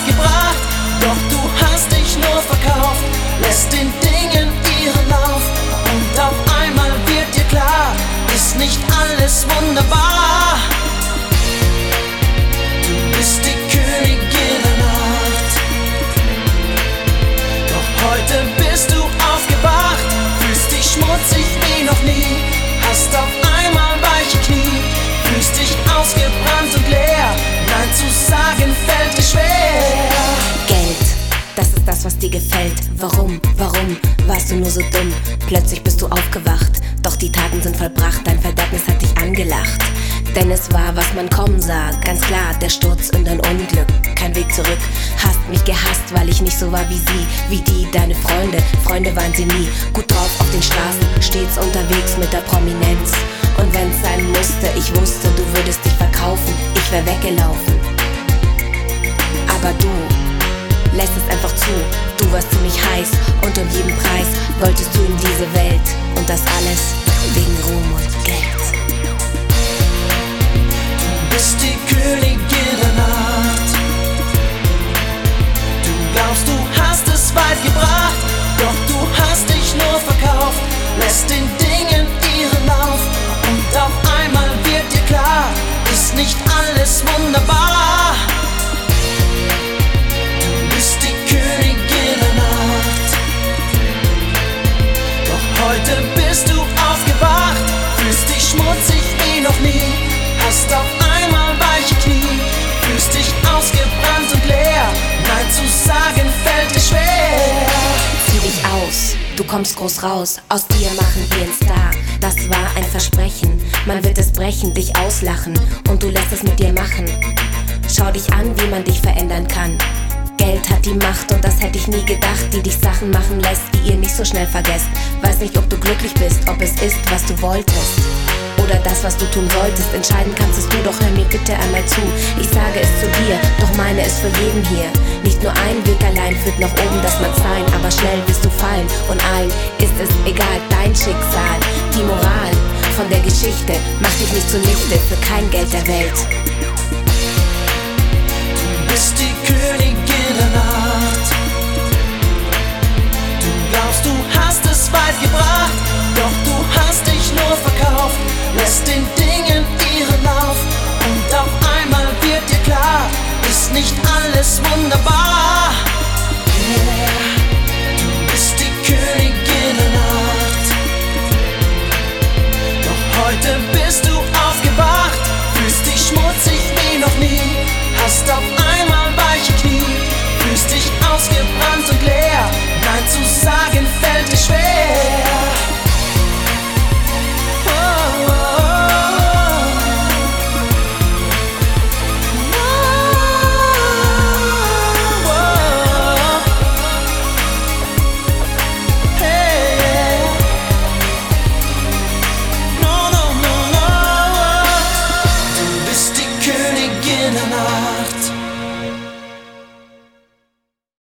weit gebracht, doch du hast dich nur verkauft, lässt den Dingen ihren Lauf und auf einmal wird dir klar, ist nicht alles wunderbar. Du bist die Königin der Nacht, doch heute bist du aufgewacht, fühlst dich schmutzig wie noch nie, hast auf einmal weiche Knie, fühlst dich ausgebrannt und leer, nein zu sagen fällt dir schwer. Geld, das ist das, was dir gefällt. Warum warst du nur so dumm? Plötzlich bist du aufgewacht, doch die Taten sind vollbracht, dein Verderbnis hat dich angelacht. Denn es war, was man kommen sah, ganz klar, der Sturz in dein Unglück, kein Weg zurück. Hast mich gehasst, weil ich nicht so war wie sie, wie die, deine Freunde waren sie nie. Gut drauf auf den Straßen, stets unterwegs mit der Prominenz. Und wenn's sein musste, ich wusste, du würdest dich verkaufen, ich wär weggelaufen. Aber du lässt es einfach zu, du warst ziemlich heiß und um jeden Preis wolltest du in diese Welt. Und das alles wegen Ruhm und Geld. Du bist die Königin der Nacht, du glaubst, du hast es weit gebracht, doch du hast dich nur verkauft, lässt den Dingen ihren Lauf und auf einmal wird dir klar, ist nicht alles wunderbar. Du bist die Königin der Nacht, doch heute bist du aufgewacht, fühlst dich schmutzig wie noch nie, hast auf einmal weiche Knie, fühlst dich ausgebrannt und leer, nein zu sagen fällt dir schwer. Zieh dich aus, du kommst groß raus, aus dir machen wir einen Star. Das war ein Versprechen, man wird es brechen, dich auslachen und du lässt es mit dir machen. Schau dich an, wie man dich verändern kann. Geld hat die Macht und das hätte ich nie gedacht, die dich Sachen machen lässt, die ihr nicht so schnell vergesst. Weiß nicht, ob du glücklich bist, ob es ist, was du wolltest oder das, was du tun solltest. Entscheiden kannst es du, doch hör mir bitte einmal zu. Ich sage es zu dir, doch meine es für jeden hier. Nicht nur ein Weg allein führt nach oben, das mag sein, aber schnell wirst du fallen und allen ist es egal, dein Schicksal. Die Moral von der Geschichte macht dich nicht zunichte für kein Geld der Welt. Du bist die Königin der Nacht, du glaubst, du hast es weit gebracht, doch du hast dich nur verkauft, lässt den Dingen ihren Lauf und auf einmal wird dir klar, ist nicht alles wunderbar. Yeah. Du bist die Königin der Nacht, doch heute bist du aufgewacht, fühlst dich schmutzig wie noch nie, hast auf einmal weiche Knie, fühlst dich ausgebrannt und leer, nein zu sagen fällt dir schwer. Du bist die Königin der Nacht,